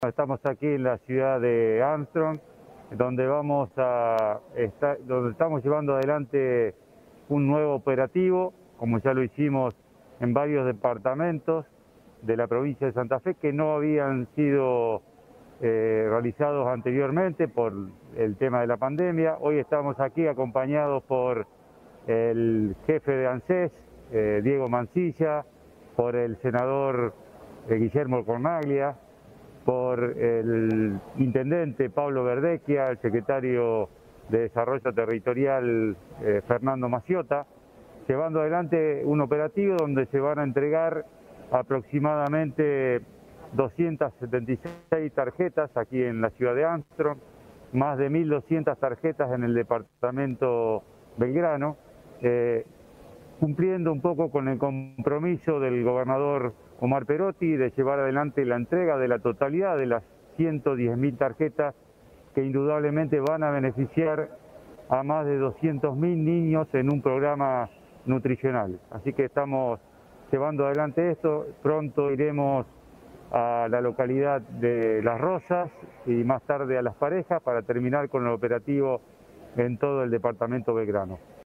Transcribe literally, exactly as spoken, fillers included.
Estamos aquí en la ciudad de Armstrong, donde vamos a estar, donde estamos llevando adelante un nuevo operativo, como ya lo hicimos en varios departamentos de la provincia de Santa Fe, que no habían sido eh, realizados anteriormente por el tema de la pandemia. Hoy estamos aquí acompañados por el jefe de ANSES, eh, Diego Mancilla, por el senador eh, Guillermo Cornaglia, por el intendente Pablo Verdecchia, el secretario de Desarrollo Territorial eh, Fernando Maciota, llevando adelante un operativo donde se van a entregar aproximadamente doscientas setenta y seis tarjetas aquí en la ciudad de Armstrong, más de mil doscientas tarjetas en el departamento Belgrano, eh, cumpliendo un poco con el compromiso del gobernador Omar Perotti de llevar adelante la entrega de la totalidad de las ciento diez mil tarjetas que indudablemente van a beneficiar a más de doscientos mil niños en un programa nutricional. Así que estamos llevando adelante esto, pronto iremos a la localidad de Las Rosas y más tarde a Las Parejas para terminar con el operativo en todo el departamento Belgrano.